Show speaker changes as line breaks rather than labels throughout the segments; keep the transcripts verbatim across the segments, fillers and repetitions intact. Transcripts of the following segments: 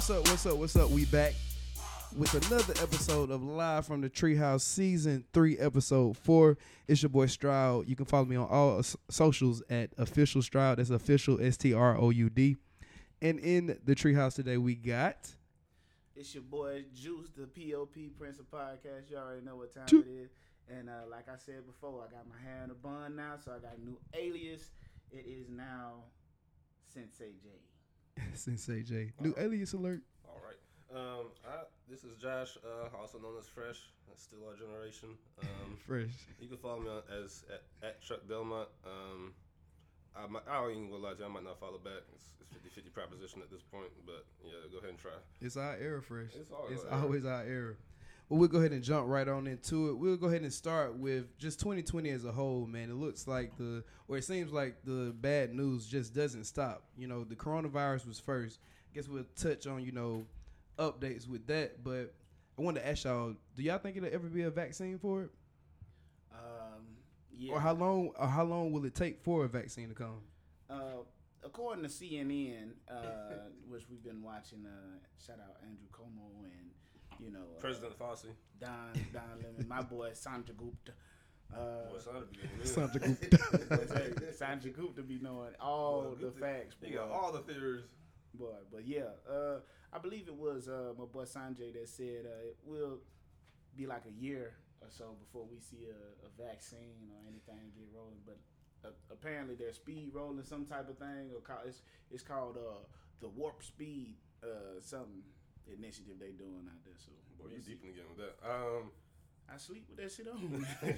What's up, what's up, what's up? We back with another episode of Live from the Treehouse Season three, Episode four. It's your boy Stroud. You can follow me on all s- socials at Official Stroud. That's official, S T R O U D. And in the Treehouse today, we got...
It's your boy Juice, the P O P Prince of Podcast. You already know what time
Ju-
it is. And uh, like I said before, I got my hair in a bun now, so I got a new alias. It is now Sensei J.
Sensei J. New alias alert.
All right. Um, I, this is Josh, uh, also known as Fresh. That's still our generation. Um,
Fresh.
you can follow me on as at, at Chuck Belmont. Um, I, might, I don't even gonna lie to you, I might not follow back. It's, it's fifty-fifty proposition at this point, but yeah, go ahead and try.
It's our era, Fresh.
It's always
It's
our era.
always our era. Well, we'll go ahead and jump right on into it. We'll go ahead and start with just twenty twenty as a whole, man. It looks like the, or it seems like the bad news just doesn't stop. You know, the coronavirus was first. I guess we'll touch on, you know, updates with that. But I wanted to ask y'all, do y'all think it'll ever be a vaccine for it?
Um, yeah.
Or how long, or how long will it take for a vaccine to come?
Uh, according to C N N, uh, which we've been watching, uh, shout out Andrew Cuomo and, you know, uh,
President Fossey.
Don, Don Lemon, my boy Sanjay Gupta. Uh,
Boy, Sandra be getting
Something.
Sanjay Gupta be knowing all
Boy,
the
Gupta-
facts.
He got
boy.
all the theories.
Boy, but yeah, uh, I believe it was uh, my boy Sanjay that said uh, it will be like a year or so before we see a, a vaccine or anything get rolling. But uh, apparently they're speed rolling some type of thing, or call, it's it's called uh, the warp speed uh, something initiative they doing out there. So
Boy, you
we'll see.
deep in the game with that. Um,
I sleep with that shit on.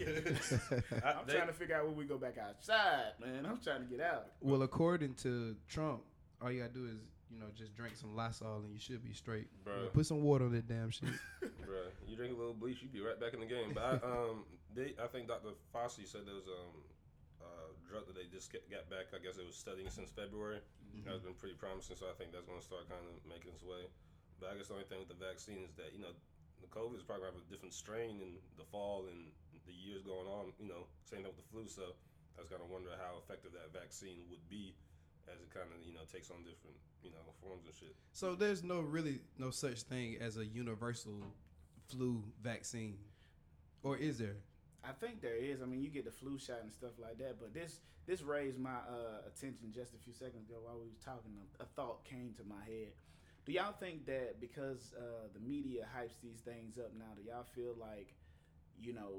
I,
I'm
they-
trying to figure out when we go back outside, man. I'm trying to get out.
Well, according to Trump, all you gotta do is, you know, just drink some Lysol and you should be straight.
Bruh.
Put some water on that damn shit.
Bruh, you drink a little bleach, you be right back in the game. But I, um, they, I think Doctor Fauci said there was um, a drug that they just get, got back. I guess it was studying since February.
Mm-hmm.
That's been pretty promising, so I think that's going to start kind of making its way. But I guess the only thing with the vaccine is that, you know, the COVID is probably going to have a different strain in the fall and the years going on, you know, same thing with the flu. So I was kind of wondering how effective that vaccine would be as it kind of, you know, takes on different, you know, forms and shit.
So there's no really no such thing as a universal flu vaccine, or is there?
I think there is. I mean, you get the flu shot and stuff like that. But this this raised my uh, attention just a few seconds ago while we was talking. A, a thought came to my head. Do y'all think that because uh, the media hypes these things up now, do y'all feel like, you know,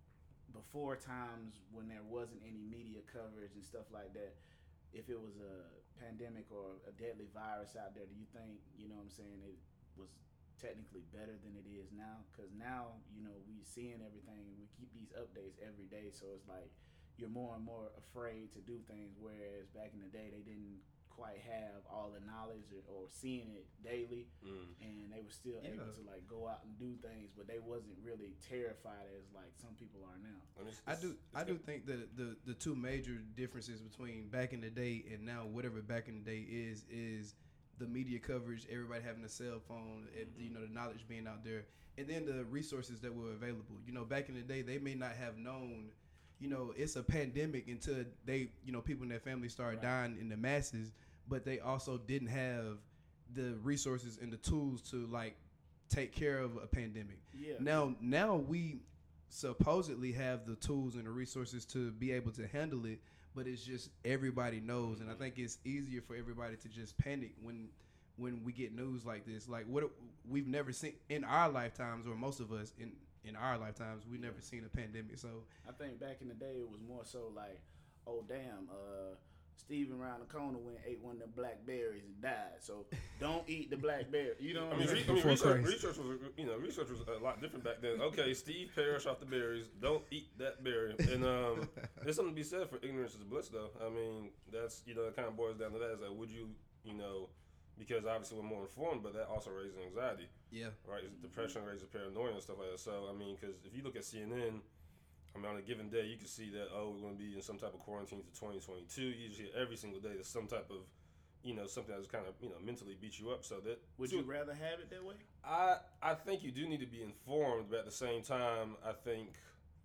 before times when there wasn't any media coverage and stuff like that, if it was a pandemic or a deadly virus out there, do you think, you know what I'm saying, it was technically better than it is now? Because now, you know, we seeing everything and we keep these updates every day, so it's like you're more and more afraid to do things, whereas back in the day they didn't quite have all the knowledge or, or seeing it daily,
Mm.
and they were still
Yeah.
able to like go out and do things, but they wasn't really terrified as like some people are now.
I, mean, it's,
I do.
it's
I do
good.
think that the the two major differences between back in the day and now, whatever back in the day is, is the media coverage, everybody having a cell phone, and, you know, the knowledge being out there, and then the resources that were available. You know, back in the day, they may not have known, you know, it's a pandemic until they, you know, people in their family started
Right.
dying in the masses, but they also didn't have the resources and the tools to like take care of a pandemic.
Yeah.
Now, now we supposedly have the tools and the resources to be able to handle it, but it's just everybody knows, and I think it's easier for everybody to just panic when when we get news like this. Like what we've never seen in our lifetimes, or most of us in in our lifetimes, we've never seen a pandemic. So
I think back in the day it was more so like, oh damn, uh, Steven around the corner went and ate one of them blackberries and died. So don't eat the blackberry. You know
I
what
mean,
I'm
re- I
saying?
mean
Before
research,
Christ.
research was, you know, research was a lot different back then. Okay, Steve perished off the berries. Don't eat that berry. And um, there's something to be said for ignorance is bliss, though. I mean, that's, you know, it kind of boils down to that. Is like, would you, you know, because obviously we're more informed, but that also raises anxiety,
yeah,
right? It's depression raises paranoia and stuff like that. So, I mean, because if you look at C N N, I mean, on a given day, you can see that, oh, we're going to be in some type of quarantine to twenty twenty-two. You usually every single day there's some type of, you know, something that's kind of, you know, mentally beat you up. So that
Would
to-
you rather have it that way?
I I think you do need to be informed, but at the same time, I think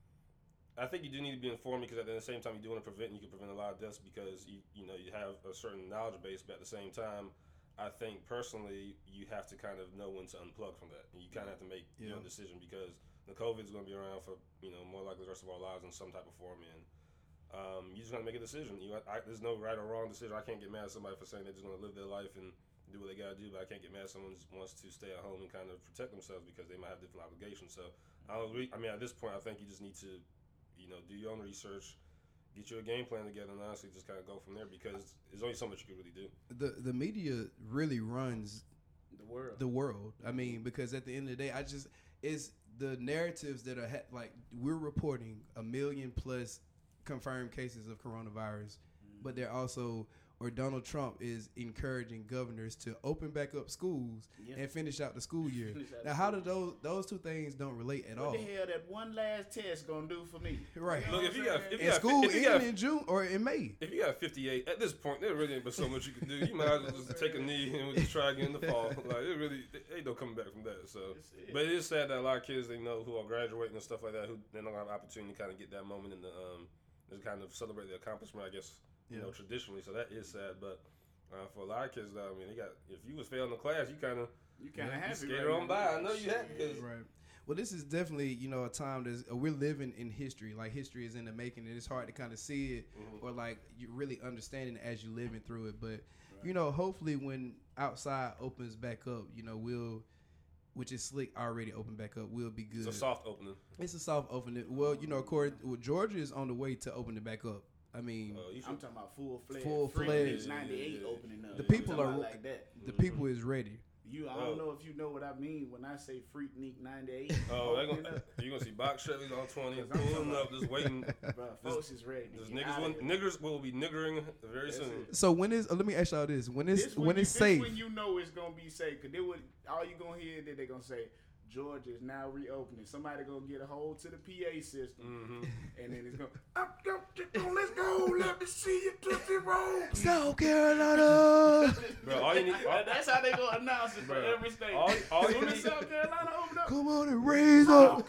I think you do need to be informed because at the same time you do want to prevent, and you can prevent a lot of deaths because you you know you have a certain knowledge base, but at the same time, I think personally you have to kind of know when to unplug from that. And you kind of have to make
Yeah.
your own decision because the COVID is going to be around for, you know, more likely the rest of our lives in some type of form. And um, you just got to make a decision. You, I, there's no right or wrong decision. I can't get mad at somebody for saying they're just going to live their life and do what they got to do, but I can't get mad at someone who wants to stay at home and kind of protect themselves because they might have different obligations. So I don't agree. I mean, at this point, I think you just need to, you know, do your own research, get your game plan together, and honestly just kind of go from there because there's only so much you can really do.
The the media really runs
The world.
the world. I mean, because at the end of the day, I just it's the narratives that are ha- like we're reporting a million plus confirmed cases of coronavirus,
Mm-hmm.
but they're also or Donald Trump is encouraging governors to open back up schools
Yeah.
and finish out the school year.
Finish out
Now,
the
how
school
do those those two things don't relate at
what
all?
the hell that one last test gonna do for me?
Right.
You know
Look,
what
if you
I'm
got-
saying?
if
And
got-
school
if you got-
ending in June or in May.
If you got fifty-eight, at this point, there really ain't but so much you can do. You might as well just take a knee and just try again in the fall. Like, it really, it ain't no coming back from that. So,
That's it.
but it is sad that a lot of kids they know who are graduating and stuff like that, who they don't have an opportunity to kind of get that moment in the, um, to kind of celebrate the accomplishment, I guess, you
Yeah.
know, traditionally. So that is sad. But uh, for a lot of kids, though, I mean, they got, if you was failing the class, you kind of,
You kind of
Yeah,
happy.
skated
right
on
now.
by. I know you happy. 'cause-
Right. Well, this is definitely, you know, a time that's uh, we're living in history. Like history is in the making, and it's hard to kind of see it
Mhm.
or like you really understanding it as you living through it. But you know, hopefully, when outside opens back up, you know, we'll, which is slick already open back up, we'll be good.
It's a soft opening.
It's a soft opening. Well, you know, Corey, well, Georgia is on the way to open it back up. I mean,
Uh, you
I'm
should,
talking about full fledged.
Full-fledged.
ninety-eight
Yeah.
opening up.
The
I'm
people
talking
are-
about like that.
the people is ready.
You, I
Oh.
don't know if you know what I mean when I say Freaknik ninety-eight.
oh, they
opening
gonna,
up.
you're going to see box Chevy's on twenty,
Cause I'm
pulling
talking
up, just waiting.
Bro, folks is ready. to
There's
get
niggas,
outta
will,
here.
niggers will be niggering very
That's
soon.
it.
So when is? Uh, let me ask y'all this: when it's
This
when
you,
it's
this
safe.
when you know it's gonna be safe, cause they would all you gonna hear that they gonna say Georgia is now reopening. Somebody gonna get a hold to the P A system,
Mm-hmm.
and then it's gonna I'm gonna let's go. Let me see you Tootsie Roll.
South Carolina.
Bro, all you need, all,
That's how they gonna announce it for
Bro,
every state.
all- all you
Soon as
need-
South Carolina open up.
Come on and raise up.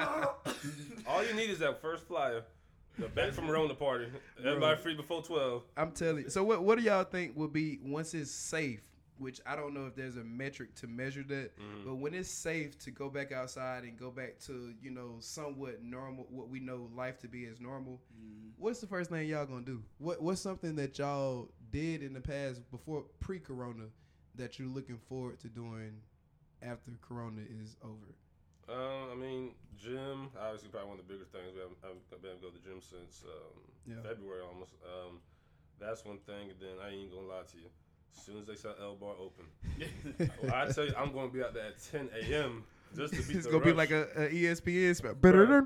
all you need is that first flyer. The back from Rona party. Everybody free before twelve.
I'm telling you. So what what do y'all think will be once it's safe? Which I don't know if there's a metric to measure that,
Mhm.
but when it's safe to go back outside and go back to, you know, somewhat normal, what we know life to be as normal,
Mhm.
what's the first thing y'all gonna do? What what's something that y'all did in the past before pre-corona that you're looking forward to doing after corona is over?
Um, I mean, gym, obviously probably one of the bigger things. We haven't, I've been able to go to the gym since um,
Yeah.
February almost. Um, that's one thing. And then I ain't gonna lie to you. As soon as they sell L Bar open, well, I tell you, I'm gonna be out there at ten a.m. just to beat
It's
the
gonna be
rush.
like a, a E S P N. sp-
Boy, I'm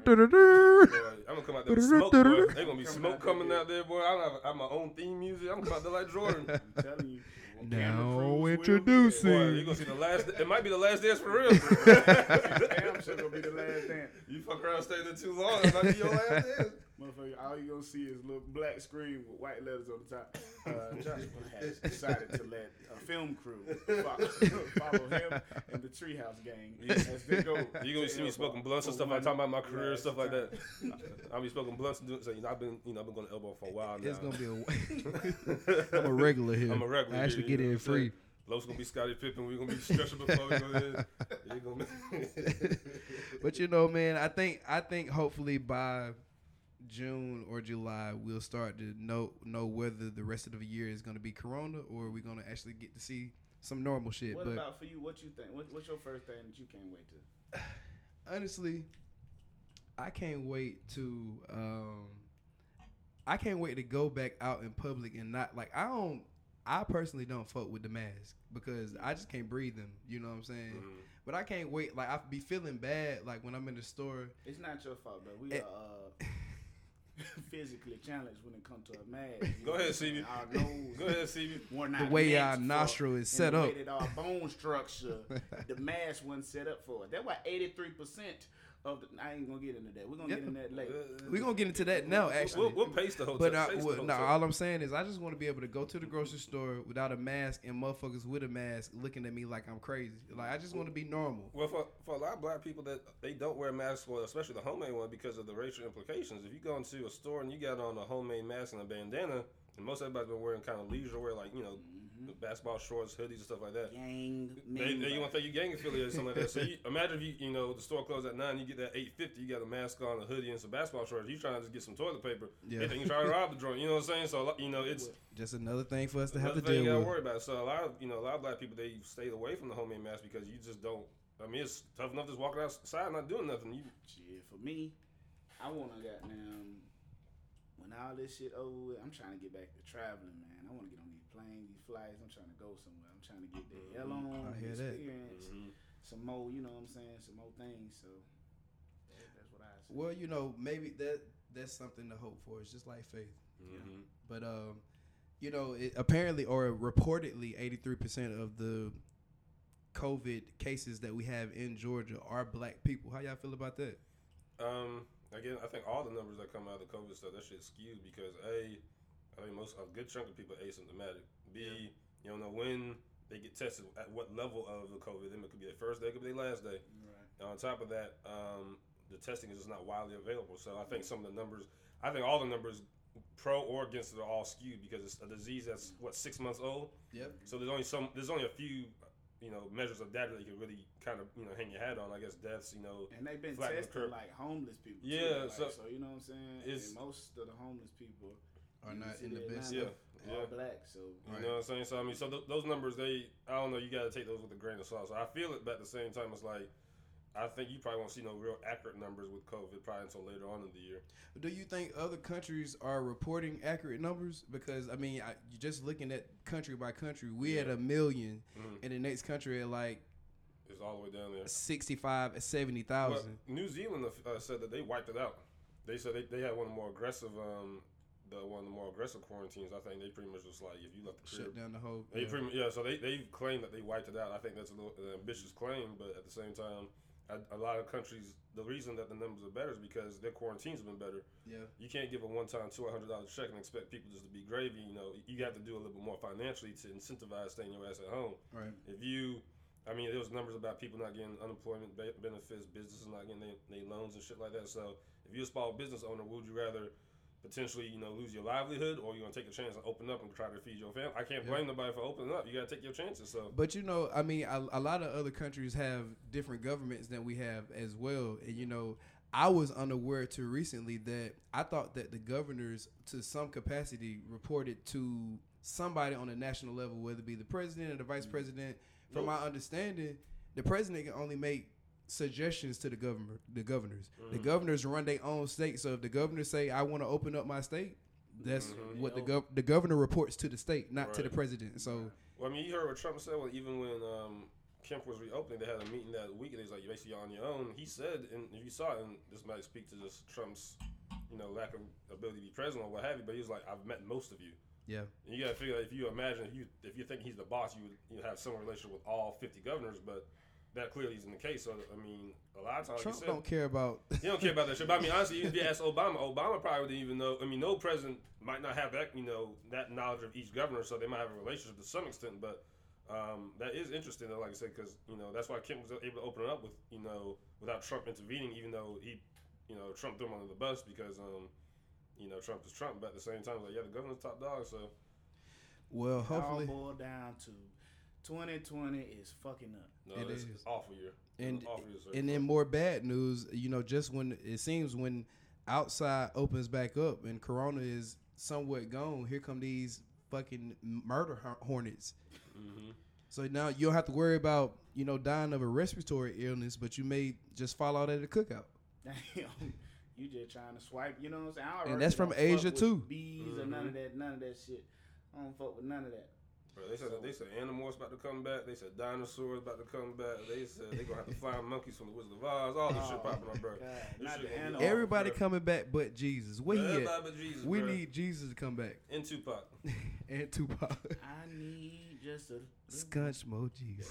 gonna come out there with smoke, boy. They gonna be
Coming
smoke
out there,
coming
yeah.
out there, boy. I have, I have my own theme music. I'm coming out there like Jordan.
I'm telling you.
Now
Camera crews will be
introducing-
there.
Boy, you gonna see the last. It might be the last dance for real.
Damn sure gonna be the last dance.
You fuck around, stay there too long. It might be your last dance.
Motherfucker, all you gonna see is a little black screen with white letters on the top. Uh, Joshua has decided to let a film crew follow, follow him and the Treehouse Gang as they go.
You gonna
to
see me
Elba
smoking blunts and
for
stuff. like
one
talking about my career and
last
stuff like
time.
that. I'll be smoking blunts and doing. So, you know, I've been, you know, I've been going to Elbow for a while now.
It's gonna be a. I'm a regular here.
I'm a regular
I actually
here,
get
you know
in
what I'm saying?
free.
Los gonna be Scottie Pippen. We're gonna be stretching before we go in. You gonna be
But you know, man, I think I think hopefully by June or July we'll start to know know whether the rest of the year is going to be Corona or we're going to actually get to see some normal shit.
What
but
about for you? What you think? What, what's your first thing that you can't wait to?
honestly, I can't wait to um, I can't wait to go back out in public and not like I don't. I personally don't fuck with the mask because I just can't breathe them. You know what I'm saying?
Mhm.
But I can't wait. Like I be feeling bad. Like when I'm in the store.
It's not your fault, bro. We
Eh.
are uh, physically challenged when it comes to a mask. You
Go
know
ahead,
what I'm saying?
C B.
Our nose.
Go ahead, C B.
We're
The
not
way
meant
our
for-
nostril is
and
set
the
up.
way that our bone structure, the mask wasn't set up for it. That's why eighty-three percent of the. I ain't gonna get into that. We're gonna
Yeah.
get into that later.
We're gonna get into that now. Actually,
We'll, we'll pace the hotel.
But I,
pace the
well, no,
hotel.
all I'm saying is I just want to be able to go to the grocery store without a mask and motherfuckers with a mask looking at me like I'm crazy. Like I just want to be normal.
Well, for, for a lot of black people that they don't wear masks, well, especially the homemade one, because of the racial implications. If you go into a store and you got on a homemade mask and a bandana, and most everybody's been wearing kind of leisure wear, like, you know,
Mm-hmm.
basketball shorts, hoodies, and stuff like that.
Gang.
They, they, you want to think you gang affiliated or something like that. So you, imagine if you, you know, the store closed at nine, you get that eight fifty, you got a mask on, a hoodie, and some basketball shorts. You trying to just get some toilet paper.
Yeah.
They think you trying to rob the joint. You know what I'm saying? So, you know, it's
Just another thing for us to have
another
to
thing you
deal
gotta
with.
worry about. So a lot of, you know, a lot of black people, they stayed away from the homemade mask because you just don't, I mean, it's tough enough just walking outside not doing nothing. You
Shit, for me, I want to goddamn, when all this shit over with, I'm trying to get back to traveling, man. I want to get on these planes, these flights. I'm trying to go somewhere. I'm trying to get the hell on,
I hear that.
experience
Mhm.
some more, you know what I'm saying, some more things. So that, that's what I say.
Well, you know, maybe that that's something to hope for. It's just like faith.
Mhm.
But um, you know, it, apparently or reportedly, eighty-three percent of the COVID cases that we have in Georgia are black people. How y'all feel about that?
Um, again, I think all the numbers that come out of the COVID stuff, that shit's skewed because A, I think most a good chunk of people are asymptomatic. B, you don't know when they get tested at what level of the COVID. It could be their first day, it could be their last day.
Right.
And on top of that, um, the testing is just not widely available. So I think some of the numbers, I think all the numbers, pro or against it, are all skewed because it's a disease that's what six months old.
Yep.
So there's only some, there's only a few, you know, measures of data that you can really kind of, you know, hang your hat on. I guess deaths, you know.
And they've been
Flatten the
testing
curve.
like homeless people. too.
Yeah,
Like,
so-
so you know what I'm saying.
It's-
And most of the homeless people
Are
in
not
the
in the
city of
best.
Yeah,
Atlanta
yeah.
are black. So
You
Right.
know what I'm saying? So I mean, so th- those numbers, they, I don't know, you got to take those with a grain of salt. So I feel it, but at the same time, it's like, I think you probably won't see no real accurate numbers with COVID probably until later on in the year.
Do you think other countries are reporting accurate numbers? Because I mean, I, you just looking at country by country, we at
Yeah.
a million,
Mhm.
and the next country at like
It's all the way down there.
sixty-five, seventy
But
thousand.
New Zealand uh, said that they wiped it out. They said they, they had one of the more aggressive, um, the one of the more aggressive quarantines. I think they pretty much just like if you left the crib,
Shut down the whole.
They
yeah.
pretty much, yeah, so they they claim that they wiped it out. I think that's a little an ambitious claim, but at the same time, a, a lot of countries, the reason that the numbers are better is because their quarantines have been better.
Yeah.
You can't give a one-time two hundred dollars check and expect people just to be gravy. You know, you have to do a little bit more financially to incentivize staying your ass at home.
Right.
If you, I mean, there was numbers about people not getting unemployment be- benefits, businesses not getting their they loans and shit like that. So if you're a small business owner, would you rather potentially, you know, lose your livelihood, or you gonna take a chance and open up and try to feed your family? I can't blame nobody for opening up. You gotta take your chances. So,
But you know, I mean, a, a lot of other countries have different governments than we have as well. And you know, I was unaware to recently that I thought that the governors, to some capacity, reported to somebody on a national level, whether it be the president or the vice president. From
Nope.
my understanding, the president can only make suggestions to the governor, the governors. The
Mhm.
governors run their own state. So if the governors say, "I want to open up my state," that's
Mhm.
what the gov- the governor reports to the state, not to the
Right.
president. So.
well, I mean, you heard what Trump said. Well, even when um, Kemp was reopening, they had a meeting that week, and he's like, "You're basically on your own." He said, and if you saw it, and this might speak to just Trump's, you know, lack of ability to be president or what have you, but he was like, "I've met most of you."
Yeah.
And you gotta figure that if you imagine if you if you think he's the boss, you would you know, have some relationship with all fifty governors, but that clearly isn't the case. So I mean, a lot of times
Trump
you said,
don't care about.
he don't care about that shit. But I mean, honestly, even if you ask Obama, Obama probably didn't even know. I mean, no president might not have that you know that knowledge of each governor, so they might have a relationship to some extent. But um, that is interesting, though, like I said, because you know that's why Kemp was able to open it up with you know without Trump intervening, even though he you know Trump threw him under the bus because um, you know Trump is Trump, but at the same time, like yeah, the governor's top dog, so.
Well,
it all
hopefully,
boiled down to twenty twenty is fucking up.
No,
It
it's,
is.
it's awful year.
and
It's awful year, sir.
and then more bad news. You know, just when it seems when outside opens back up and Corona is somewhat gone, here come these fucking murder hor- hornets.
Mm-hmm.
So now you don't have to worry about you know dying of a respiratory illness, but you may just fall out at a cookout.
Damn, you just trying to swipe. You know what I'm saying? I
And
already
that's from
don't
Asia,
fuck with
too.
Bees or none of that. None of that shit. I don't fuck with none of that.
Bro, they said they said animals about to come back. They said dinosaurs about to come back. They said they gonna have to flying monkeys from the Wizard of Oz. All this shit
Oh,
popping up, bro.
God,
This
not
shit
the
gonna be
animal.
awful,
Everybody
bro.
coming back but Jesus. Where he
Everybody
at?
but Jesus,
We
bro.
need Jesus to come back
and Tupac.
and Tupac.
I need just a
Scunch mo Jesus.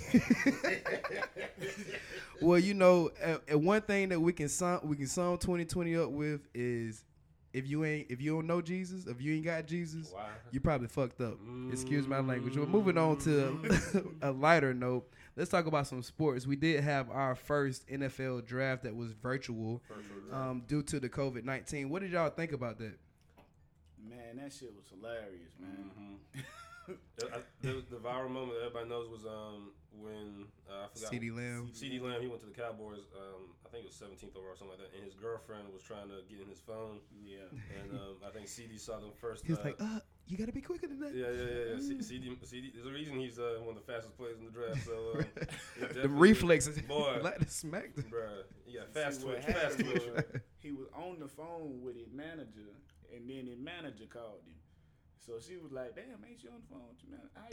Well, you know, uh, uh, one thing that we can sum we can sum twenty twenty up with is if you ain't if you don't know Jesus, if you ain't got Jesus,
Why?
you probably fucked up. Excuse my language. We're moving on to a lighter note. Let's talk about some sports. We did have our first N F L draft that was virtual
Virtual draft.
um, due to the COVID nineteen. What did y'all think about that?
Man, that shit was hilarious, man.
Mm-hmm. the, the, the viral moment that everybody knows was um when uh, I forgot
CeeDee Lamb.
CeeDee Lamb, he went to the Cowboys. Um, I think it was seventeenth overall or something like that, and his girlfriend was trying to get in his phone.
Yeah.
And um, I think CeeDee saw them first.
He was
uh,
like, uh, you got to be quicker than that.
Yeah, yeah, yeah. yeah. C- CeeDee, CeeDee, there's a reason he's uh, one of the fastest players in the draft. So um,
The reflexes.
boy,
like the smack. The-
bruh, yeah, fast
See, what
twitch, fast
happened
twitch.
was, he was on the phone with his manager, and then his manager called him. So she was like, "Damn, ain't you on the phone with your manager? How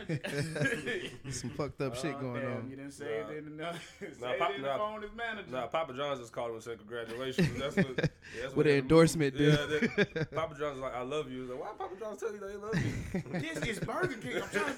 your manager?"
Some fucked up shit
Oh,
going
damn,
on.
You didn't say
Nah.
it in the
Nah,
say
Pop-
it in the
nah.
phone with his manager.
Nah, Papa John's just called him and said congratulations. That's what. Yeah, that's
With
what
an endorsement, dude.
Yeah, that, Papa John's like, I love you. He's like, why Papa John's tell you that he loves you?
This is Burger King. I'm trying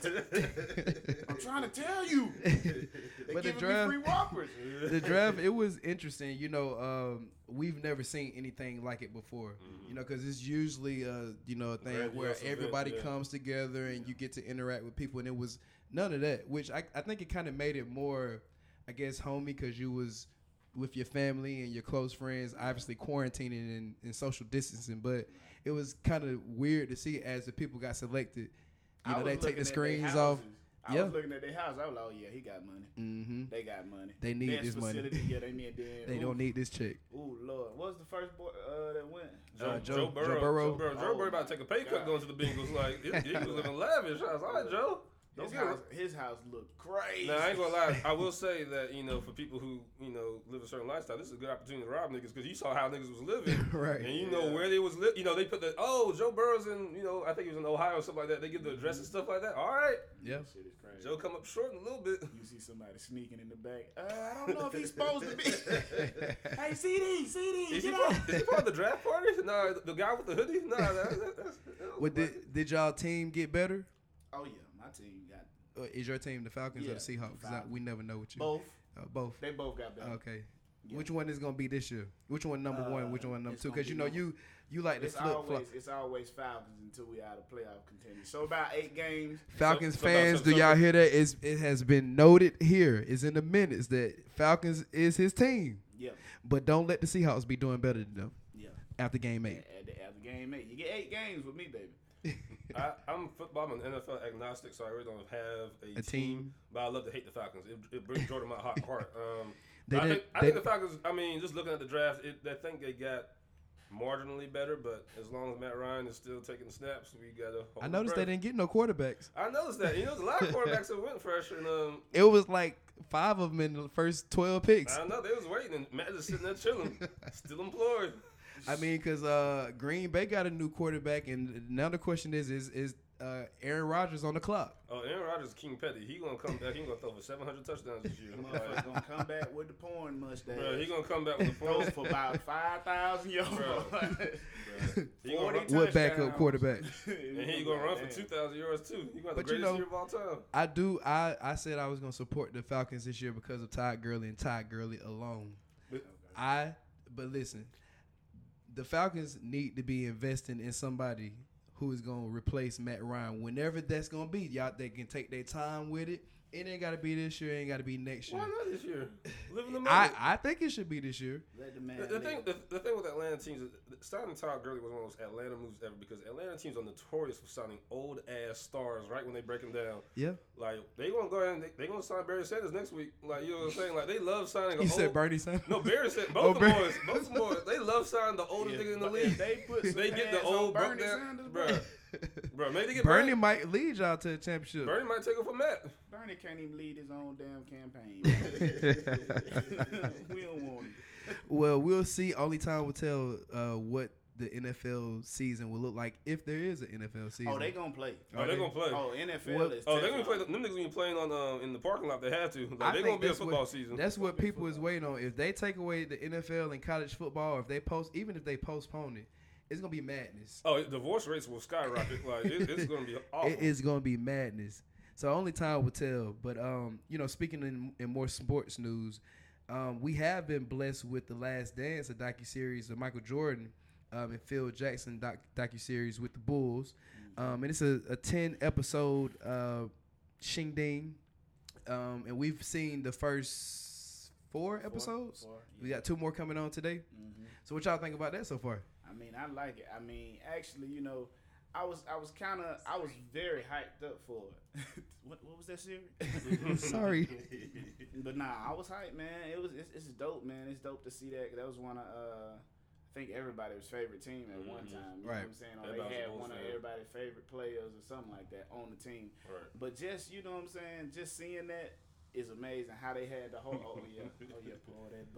to, I'm trying to tell you. They
But the
giving
draft-
me free Whoppers.
The draft, it was interesting. You know, um, we've never seen anything like it before.
Mhm.
You know, because it's usually, uh, you know, a thing
Grandiose
where
event,
everybody
yeah.
comes together and you get to interact with people, and it was none of that. Which I, I think it kind of made it more, I guess, homey, because you was with your family and your close friends, obviously quarantining and, and social distancing. But it was kind of weird to see as the people got selected. You
I
know,
was
they take
looking
the
at their
screens off.
houses. I
Yeah.
was looking at their house. I was like, oh yeah, he got money.
Mm-hmm.
They got money.
They need
Best
this money.
facility. Yeah, they need. Then,
They
ooh,
don't need this check.
Ooh Lord, what was the first boy uh, that went?
Joe,
Uh,
Joe,
Joe-
Burrow.
Joe Burrow.
Joe Burrow, Joe
Oh
Burrow about to take a pay cut
God.
going to the Bengals. Like, he, he was living lavish. I was like, all right, Joe. Don't
His
get it.
house, his house looked crazy.
Now, I ain't gonna lie. I will say that, you know, for people who, you know, live a certain lifestyle, this is a good opportunity to rob niggas because you saw how niggas was living.
Right.
And you know
Yeah.
where they was living. You know, they put the, oh, Joe Burrow's in, you know, I think he was in Ohio or something like that. They give the address and stuff like that. All right.
Yeah.
Shit is crazy.
Joe come up short in a little bit.
You see somebody sneaking in the back. Uh, I don't know if he's supposed to be. Hey, C D, C D,
Is he,
get
part,
out.
is he part of the draft party? Nah, the guy with the hoodie? Nah, that, that, that's. That
What did did y'all team get better?
Oh yeah, my team got
Uh, is your team the Falcons or
Yeah,
the Seahawks? 'Cause I-
Falcons.
we never know what you.
both.
Uh, both.
They both got better.
Okay.
Yeah.
Which one is gonna be this year? Which one number
Uh,
one? Which one number
it's
two?
gonna
Because
be
you know
number-
you you like to
It's
flip
always
flop.
it's always Falcons until we out of playoff contention. So about eight games.
Falcons
so- so-
fans,
so-
do
so-
y'all hear that? It's, it has been noted here. It's in the minutes that Falcons is his team,
Yeah,
but don't let the Seahawks be doing better than them
yeah.
after game eight.
At the, at the game eight, you get eight games with me, baby.
I, I'm football. I'm an N F L agnostic, so I really don't have a,
A team.
But I love to hate the Falcons. It, it brings joy to my hot heart. Um,
They
I,
didn't-
think, I
they-
think the Falcons. I mean, just looking at the draft, it, I think they got marginally better. But as long as Matt Ryan is still taking snaps, we gotta. hold
I noticed
the
they
breath.
didn't get no quarterbacks.
I noticed that. You know, there's a lot of quarterbacks that went fresh, and um,
It was like five of them in the first twelve picks.
I know they was waiting, and Matt just sitting there chilling, still employed.
I mean, because uh, Green Bay got a new quarterback, and now the question is, is is uh, Aaron Rodgers on the clock?
Oh, Aaron Rodgers, King Petty. He gonna come back. He gonna throw for seven hundred touchdowns this year.
Motherfuckers
Like,
gonna come back with the porn mustache.
bro, he gonna come back with a
Throw
phone.
for about five thousand yards.
Bro. He gonna
forty
run,
What backup
touchdowns.
quarterback?
and he gonna run for
Damn.
two thousand yards too. He gonna have
But
the
you
greatest
know-
year of all time.
I do. I, I said I was gonna support the Falcons this year because of Todd Gurley and Todd Gurley alone.
But-
I but listen, the Falcons need to be investing in somebody who is gonna replace Matt Ryan whenever that's gonna be. Y'all they can take their time with it. It ain't gotta be this year. It ain't gotta be next year.
Why not this year? Live in the
I,
moment.
I think it should be this year.
Let the man
The, the
live.
thing, the, the thing with Atlanta teams, is signing Todd Gurley was one of those Atlanta moves ever because Atlanta teams are notorious for signing old ass stars right when they break them down.
Yeah.
Like they gonna go ahead and they, they gonna sign Barry Sanders next week. Like you know what I'm saying? Like they love signing.
You
an
said
old,
Bernie Sanders.
No, Barry said both
Oh,
of them
Barry-
boys. Both of them boys. They love signing the oldest
Yeah,
nigga in the
but
league.
if they put some
They get the
hands on
old broke
Bernie
down,
Sanders,
bro.
bro.
Bro, maybe they get
Bernie
Bernie.
might lead y'all to the championship.
Bernie might take it for Matt.
Bernie can't even lead his own damn campaign. we don't want him.
Well, we'll see. Only time will tell uh, what the N F L season will look like if there is an N F L season.
Oh, they gonna play.
Oh, they gonna play.
Oh, N F L
What-
is.
Oh, they're gonna
Teflon.
play. Them niggas gonna be playing on uh, in the parking lot. They have to. Like,
I
they're
think
gonna be a
that's
football
what,
season.
That's what
Gonna be
people is
football.
waiting on. If they take away the N F L and college football, or if they post, even if they postpone it, it's gonna be madness.
Oh, it- divorce rates will skyrocket. Like it, it's gonna be awful.
It is gonna be madness. So only time will tell. But um, you know, speaking in, in more sports news, um, we have been blessed with the Last Dance, a docu series of Michael Jordan um, and Phil Jackson doc docu series with the Bulls, um, and it's a, a ten episode uh, shingding, um, and we've seen the first four episodes.
Four,
We
yeah.
got two more coming on today.
Mhm.
So what y'all think about that so far?
I mean, I like it. I mean, actually, you know, I was I was kind of I was very hyped up for it. what what was that series?
Sorry.
But nah, I was hyped, man. It was it's, it's dope, man. It's dope to see that. That was one of uh, I think everybody's favorite team at mm-hmm. one time. You
right.
know what I'm saying? Or they had one of everybody's favorite players or something like that on the team.
Right.
But just you know what I'm saying? Just seeing that is amazing. How they had the whole oh yeah oh yeah pour that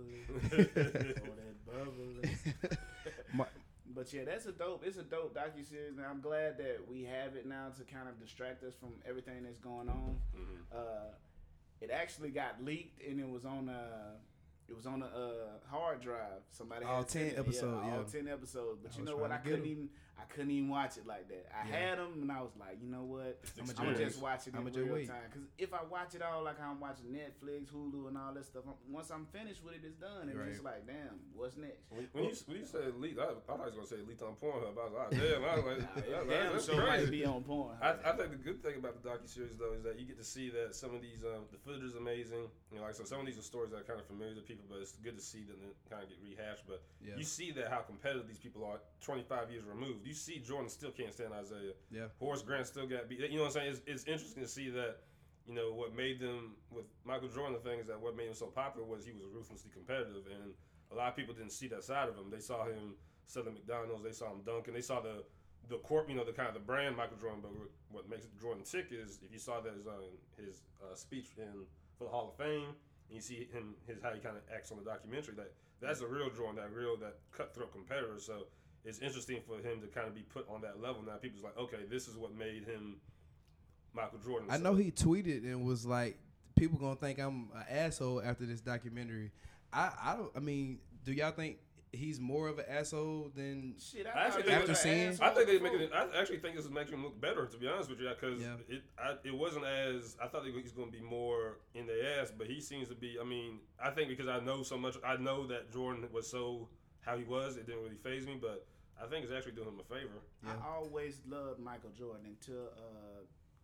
bubbly pour that bubbly. My, But yeah, that's a dope. It's a dope docuseries, and I'm glad that we have it now to kind of distract us from everything that's going on.
Mm-hmm.
Uh, it actually got leaked, and it was on a it was on a uh, hard drive. Somebody
all
had
ten
it.
episodes,
yeah,
yeah.
all ten episodes. But
I
you
was
know what? I
trying to get
couldn't
'em.
even I couldn't even watch it like that. I
Yeah.
had them, and I was like, you know what?
I'ma
I'm gonna
just
just watch it in
I'ma just
real
wait.
time. Because if I watch it all like I'm watching Netflix, Hulu, and all that stuff, I'm, once I'm finished with it, it's done. And
Right.
it's like, damn, what's next?
When, when, you, when you said leaked, I, I thought you was gonna say leaked on Pornhub. I was like, oh, damn, I was like,
Nah,
that,
it
that,
damn
that's
sure might
crazy.
be on porn.
I, I think the good thing about the docuseries though is that you get to see that some of these um, the footage is amazing. You know, like so some of these are stories that are kind of familiar to people, but it's good to see them kind of get rehashed. But
Yeah.
you see that how competitive these people are twenty-five years removed. You see Jordan still can't stand Isaiah.
Yeah.
Horace Grant still got beat. You know what I'm saying? It's, it's interesting to see that. You know what made them with Michael Jordan. The thing is that what made him so popular was he was ruthlessly competitive, and a lot of people didn't see that side of him. They saw him selling McDonald's. They saw him dunking. They saw the the corp, you know, the kind of the brand Michael Jordan. But what makes Jordan tick is if you saw that his uh, his uh, speech in for the Hall of Fame, and you see him his how he kind of acts on the documentary. That that's a real Jordan, that real that cutthroat competitor. So it's interesting for him to kind of be put on that level. Now people's like, okay, this is what made him Michael Jordan.
I
so.
know he tweeted and was like, people gonna think I'm an asshole after this documentary. I, I don't. I mean, do y'all think he's more of an asshole than
Shit,
I actually
thought
think
he was
after
an
seeing-
asshole
I think they
before.
make it. I actually think this is making him look better, to be honest with you, because
Yeah.
it I, it wasn't as I thought he was going to be more in their ass, but he seems to be. I mean, I think because I know so much, I know that Jordan was so how he was. It didn't really faze me, but I think it's actually doing him a favor.
Yeah.
I always loved Michael Jordan until uh,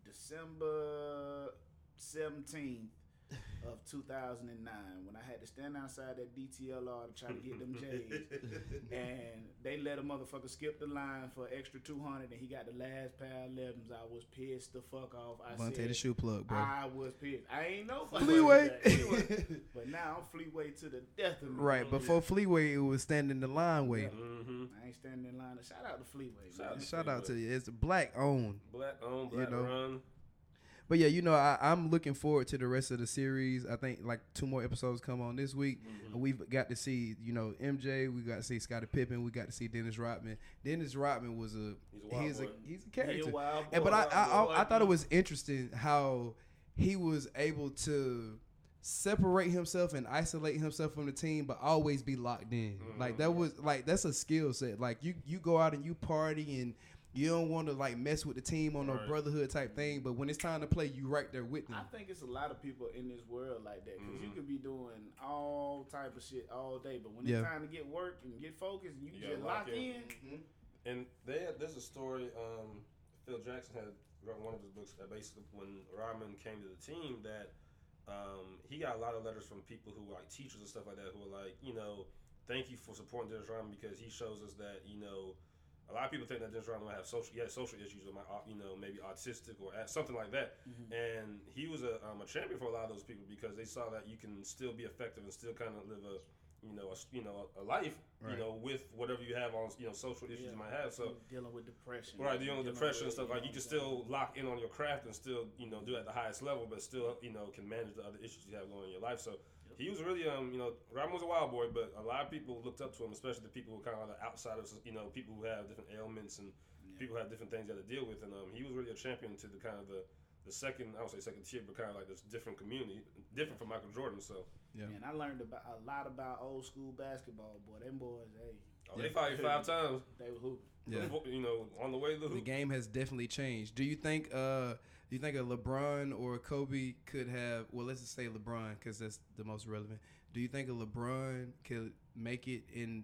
December seventeenth of two thousand nine when I had to stand outside that D T L R to try to get them J's. And they let a motherfucker skip the line for extra two hundred and he got the last pair of elevens. I was pissed the fuck off. I
Vontae
said,
the shoe plug, bro?
I was pissed. I ain't know
Fleeway.
Fleeway. But now I'm Fleeway to the death of me.
Right, before Fleeway, it was standing the line way.
Yeah.
Mm-hmm.
I ain't standing in line. Shout out to Fleeway,
Shout out
man.
to
Shout out to you. It's black owned.
Black on,
You
black
know.
run.
But yeah, you know, I, I'm looking forward to the rest of the series. I think like two more episodes come on this week.
Mhm.
And we've got to see, you know, M J. We got to see Scottie Pippen. We got to see Dennis Rodman. Dennis Rodman was a
He's a wild
he's a
boy.
he's a
He
character.
a wild
And,
boy.
but I I,
Wild boy.
I I thought it was interesting how he was able to separate himself and isolate himself from the team, but always be locked in.
Mhm.
Like that was like that's a skill set. Like you you go out and you party and you don't want to like mess with the team on no
Right.
brotherhood type thing, but when it's time to play, you right there with them.
I think it's a lot of people in this world like that because you
Mhm.
could be doing all type of shit all day, but when
Yeah.
it's time to get work and get focused, and you,
You
just
gotta lock
lock in.
in. And they had, there's a story. Um, Phil Jackson had wrote one of his books that basically when Rodman came to the team that um, he got a lot of letters from people who were like teachers and stuff like that who were like, you know, thank you for supporting Dennis Rodman because he shows us that you know. A lot of people think that Dennis Rodman might have social, he had social issues or might, you know, maybe autistic or something like that.
Mhm.
And he was a, um, a champion for a lot of those people because they saw that you can still be effective and still kind of live a, you know, a, you know, a life,
Right.
you know, with whatever you have on, you know, social issues
Yeah.
you might have. So,
dealing with depression,
right, dealing with depression and stuff
you
like
know
you can
what I'm saying?
still lock in on your craft and still, you know, do it at the highest level, but still, you know, can manage the other issues you have going in your life. So. He was really, um, you know, Rodman was a wild boy, but a lot of people looked up to him, especially the people who kind of the outsiders, you know, people who have different ailments and
Yeah.
people have different things they have to deal with. And um, he was really a champion to the kind of the, the second, I don't say second tier, but kind of like this different community, different from Michael Jordan. So,
Yeah.
Man, I learned about a lot about old school basketball, boy. Them boys, hey,
oh,
Yeah.
they fought you five times,
they were hooping.
Yeah.
you know, on the way to the
The
hoop.
game has definitely changed. Do you think uh do you think a LeBron or a Kobe could have well let's just say LeBron because that's the most relevant. Do you think a LeBron could make it in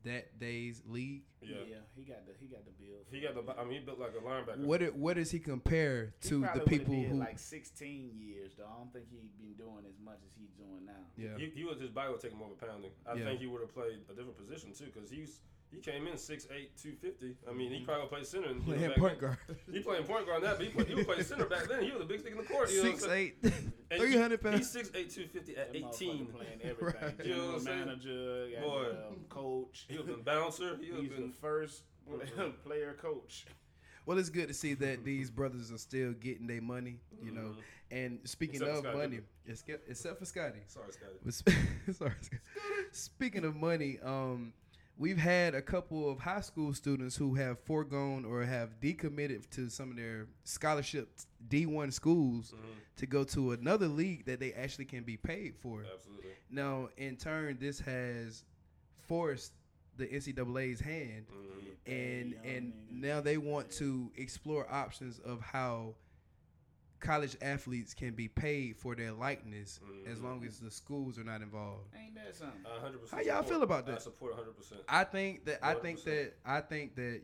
that day's league?
Yeah.
Yeah.
he got the he got the build.
He got the. I mean, he built like a linebacker.
What it, what does he compare
He
to the
probably
people
would've did
who?
like sixteen years though. I don't think he'd been doing as much as he's doing now.
Yeah,
He, he was his body would take him over pounding. I
Yeah.
think he would have played a different position too, because he's he came in six eight, two fifty. I mean, he
Mm-hmm.
probably played center. And, you know,
playing
back
point
then.
guard.
He playing point guard now, but he, play, he was playing center back then. He was the big stick in the court. You know
Six
what I'm
eight,
And
three hundred
he,
pounds.
He's six eight, two fifty at
That
eighteen.
motherfucker playing everything.
Right.
You know
General
what I'm saying?
manager, got
Boy.
um, coach.
He was a bouncer. He was
He's
been
the first
Mhm.
player coach.
Well, it's good to see that these brothers are still getting their money. You know,
Mhm.
and speaking
Except for
of
Scotty
money,
Pippen.
except, except for Scotty.
Sorry, Scotty.
But sp- Sorry, Scotty. Speaking of money, um, we've had a couple of high school students who have foregone or have decommitted to some of their scholarship D one schools
Mhm.
to go to another league that they actually can be paid for.
Absolutely.
Now, in turn, this has forced the N C double A's hand,
Mhm.
and
Young
and
niggas.
now they want to explore options of how college athletes can be paid for their likeness as
Mhm.
long as the schools are not involved.
Ain't that something?
A hundred percent.
How y'all
support.
feel about that?
I support a hundred percent.
I think that I think that
one hundred percent.
I think that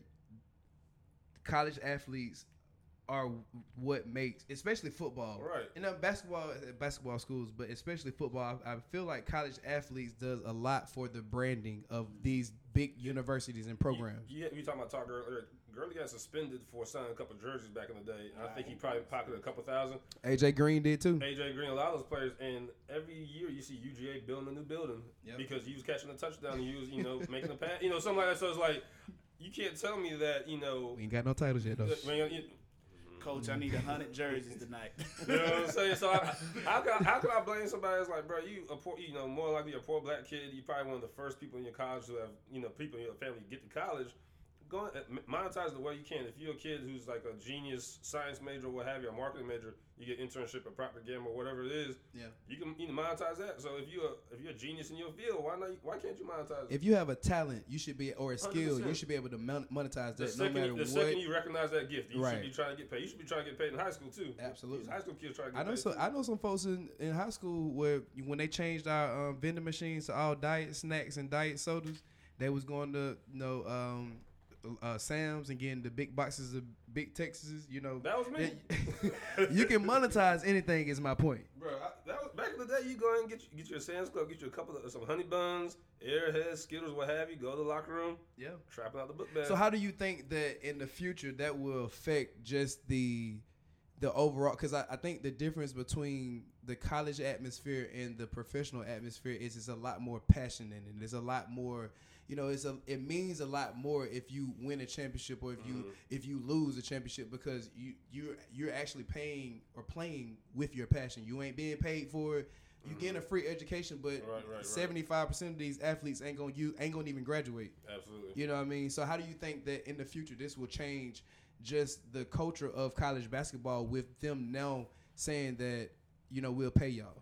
college athletes are what makes, especially football,
Right.
and uh, basketball, basketball schools, but especially football. I, I feel like college athletes does a lot for the branding of these big universities and programs.
You, you, you talking about talk earlier. Gurley got suspended for signing a couple jerseys back in the day. I think he probably pocketed a couple thousand.
A J Green did too.
A J Green, a lot of those players, and every year you see U G A building a new building
Yep.
because he was catching a touchdown and he was, you know, making a pass, you know, something like that. So it's like, you can't tell me that, you know,
We ain't got no titles yet though.
that- man, you,
Coach, I need a hundred jerseys tonight.
you know what I'm saying? So I, how can I, how can I blame somebody that's like, bro, you a poor, you know, more likely a poor black kid. You probably one of the first people in your college who have, you know, people in your family get to college. Go and monetize the way you can. If you're a kid who's like a genius science major or what have you, a marketing major, you get internship at Procter and Gamble or whatever it is.
Yeah.
You can you can monetize that. So if you're a, if you're a genius in your field, why not? Why can't you monetize it?
If you have a talent, you should be, or a skill,
one hundred percent.
you should be able to mon- monetize
The
that no
second,
matter
the
what.
second you recognize that gift, you
Right.
should be trying to get paid. You should be trying to get paid in high school too.
Absolutely.
These high school kids try to get
I know
paid.
some.
too.
I know some folks in, in high school where when they changed our um, vending machines to all diet snacks and diet sodas, they was going to you know um, uh, Sam's and getting the big boxes of Big Texases. You know,
That was me.
that- you can monetize anything. Is my point.
Bro, I, that was back in the day. You go and get you, get your Sam's Club, get you a couple of some honey buns, Airheads, Skittles, what have you. Go to the locker room,
Yeah.
trapping out the book bag.
So how do you think that in the future that will affect just the the overall? Because I, I think the difference between the college atmosphere and the professional atmosphere is it's a lot more passionate and there's a lot more. You know, it's a it means a lot more if you win a championship or if you
Mhm.
if you lose a championship because you you're you're actually paying or playing with your passion. You ain't being paid for it. You
Mhm.
getting a free education, but
Right, right, right.
seventy five percent of these athletes ain't gonna you ain't gonna even graduate.
Absolutely.
You know what I mean? So how do you think that in the future this will change just the culture of college basketball with them now saying that, you know, we'll pay y'all?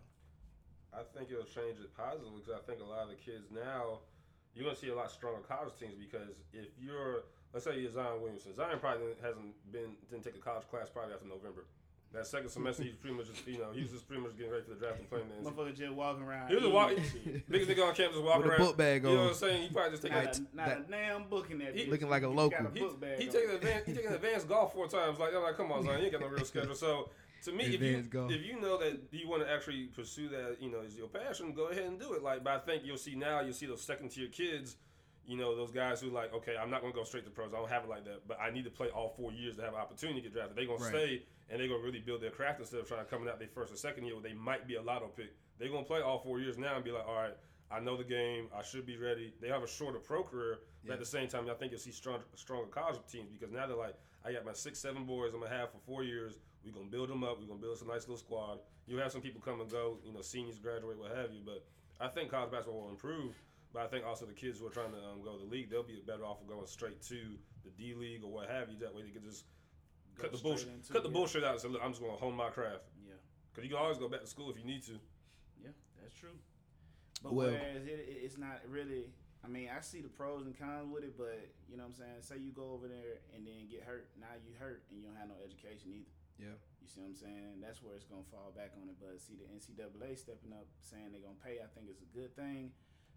I think it'll change it positively because I think a lot of the kids now, you're gonna see a lot stronger college teams because if you're, let's say you're Zion Williamson, Zion probably hasn't been didn't take a college class probably after November. That second semester, he's pretty much just, you know, he was just pretty much getting ready for the draft and playing the N C double A.
Motherfucker just walking around.
He was a
eating
walk,
and shit.
biggest nigga on campus walking
With a
around.
book bag
You know
on.
what I'm saying? He probably just taking
Not,
a,
a, not
that-
a damn book in that.
He-
bitch.
Looking like a
You
local.
got a
he,
book bag
he
on.
taking advanced, he taking advanced golf four times. Like I'm like, come on, Zion, you ain't got no real schedule. So to me, if you
Advanced golf.
if you know that you want to actually pursue that, you know, is your passion, go ahead and do it. Like, but I think you'll see now, you'll see those second tier kids. You know, those guys who like, okay, I'm not going to go straight to pros. I don't have it like that. But I need to play all four years to have an opportunity to get drafted. They're going
Right.
to stay, and they're going to really build their craft instead of trying to come out their first or second year where they might be a lotto pick. They're going to play all four years now and be like, all right, I know the game. I should be ready. They have a shorter pro career. But
Yeah.
at the same time, I think you'll see strong, stronger college teams because now they're like, I got my six, seven boys I'm going to have for four years. We're going to build them up. We're going to build us a nice little squad. You'll have some people come and go, you know, seniors graduate, what have you. But I think college basketball will improve. But I think also the kids who are trying to um, go to the league, they'll be better off of going straight to the D League or what have you. That way they can just
Go
cut the
straight
bullshit,
into
cut the
it.
bullshit out and say, look, I'm just going to hone my craft.
Yeah,
Because you can always go back to school if you need to.
yeah, that's true. But
Well-
whereas it, it, it's not really. I mean, I see the pros and cons with it, but you know what I'm saying. Say you go over there and then get hurt. Now you hurt and you don't have no education either.
Yeah.
You see what I'm saying? That's where it's gonna fall back on it. But see, the N C double A stepping up, saying they're gonna pay, I think it's a good thing.